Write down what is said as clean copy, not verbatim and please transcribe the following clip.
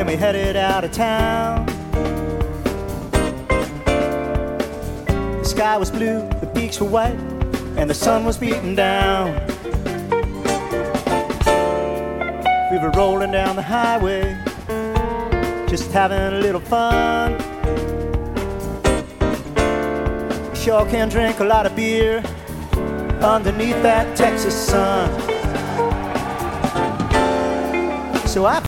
and we headed out of town. The sky was blue, the peaks were white, and the sun was beating down. We were rolling down the highway, just having a little fun. Sure can drink a lot of beer underneath that Texas sun. So I